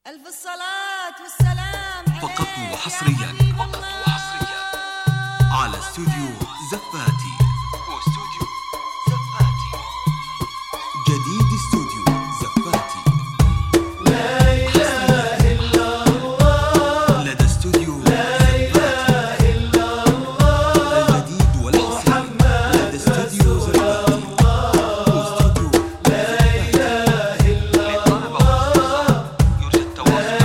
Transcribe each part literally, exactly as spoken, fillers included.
ألف الصلاة والسلام فقط وحصريا فقط وحصريا على استوديو زفاتي واستوديو زفاتي جديد استوديو زفاتي لا إله إلا الله لدى استوديو لا إله إلا الله الجديد والحصري لدى استوديو زفاتي واستوديو لا إله إلا الله يرجى التواصل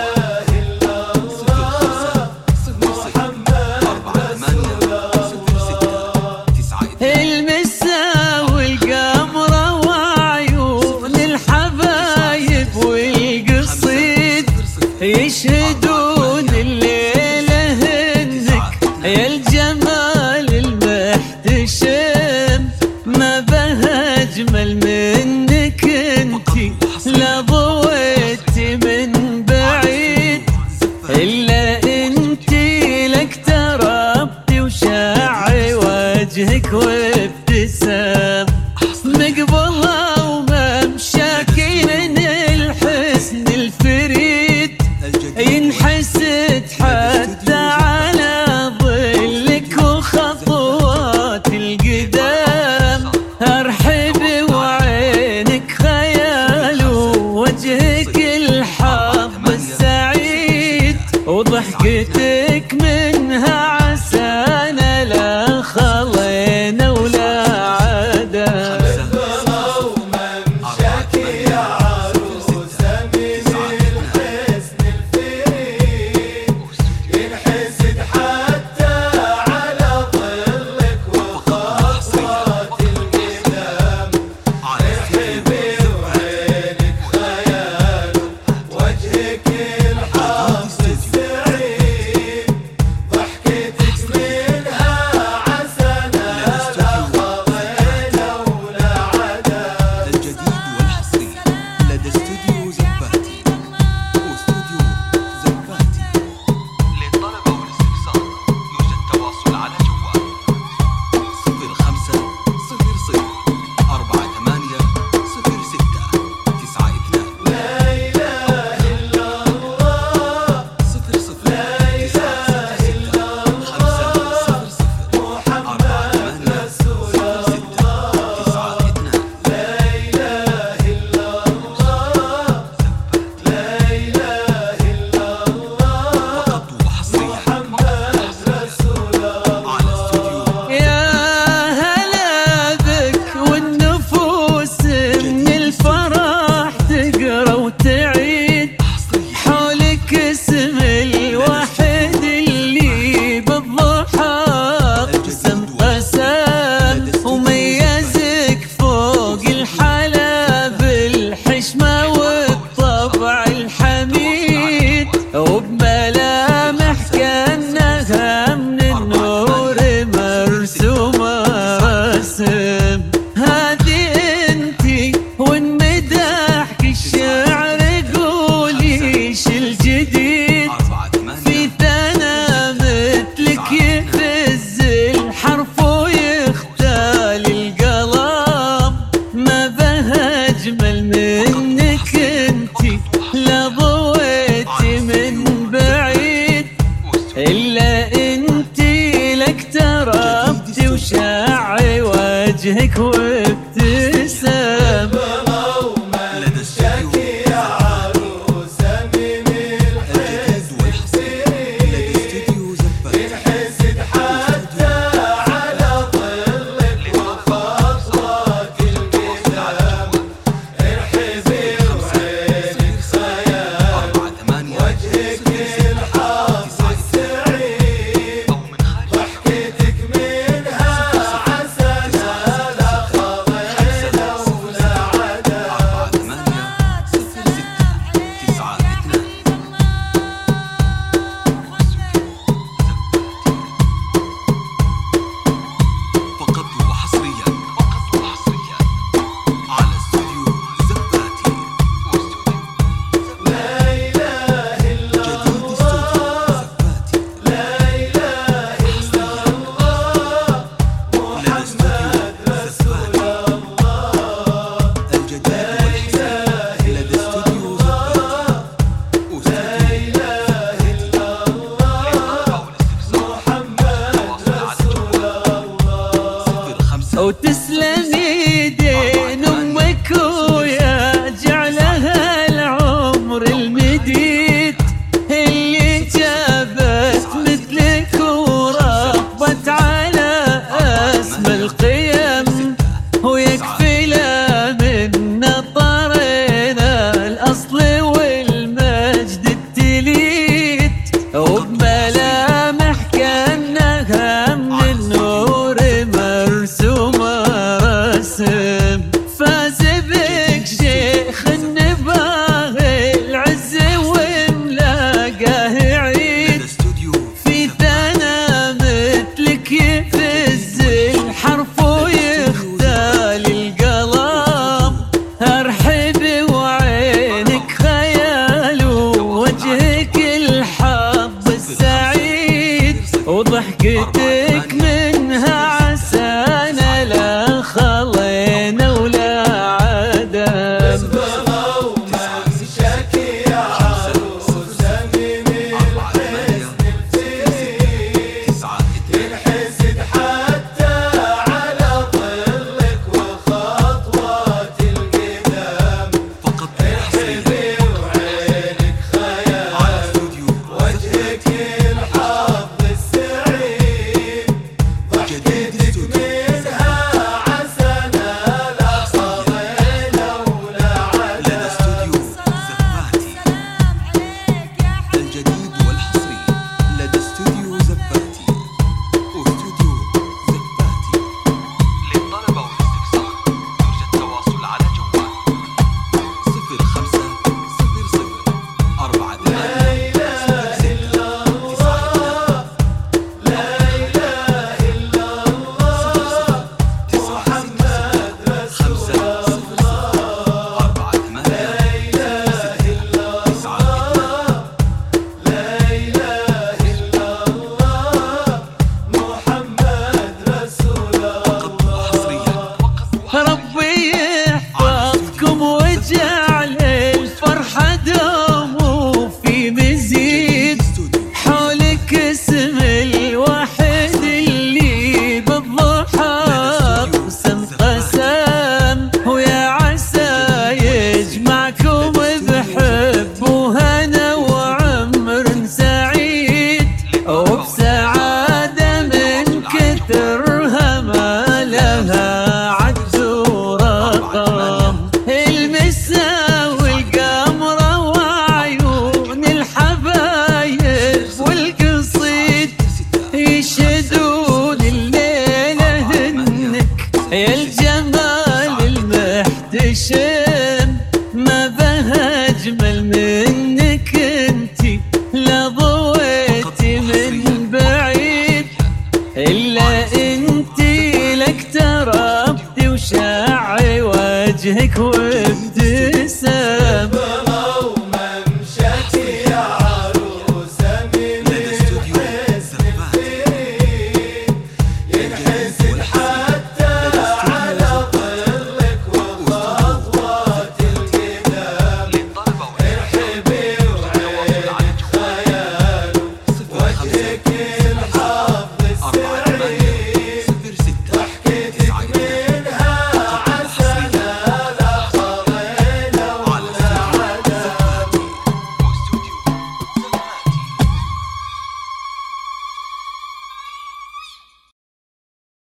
المسا والقمرة وعيون الحبايب والقصيد يشهدون الليلة انك يا الجمال المحتشم، ما بها اجمل منك انتي لا ضويتي من بعيد، الا انتي لك تربتي وشاعي وجهك وابتسام، مقبلها وممشاكي من الحسن الفريد ينحسد حتى على ظلك وخطوات القدام، ارحبي وعينك خيال ووجهك الحظ السعيد، وضحكتك منها عسانا لا خلينا ولا عدا. جيتك منها عسانا لا خلينا ولا عدم. ربي يحفظكم ويجعل الفرحة دوم وفي مزيد حولك اسم الواحد اللي بالضحى قسم قسم ويا عسى يجمعكم بحب وهنا وعمر سعيد وبسعادة من كثرها ما لها يا الجمال المحتشم ما به أجمل من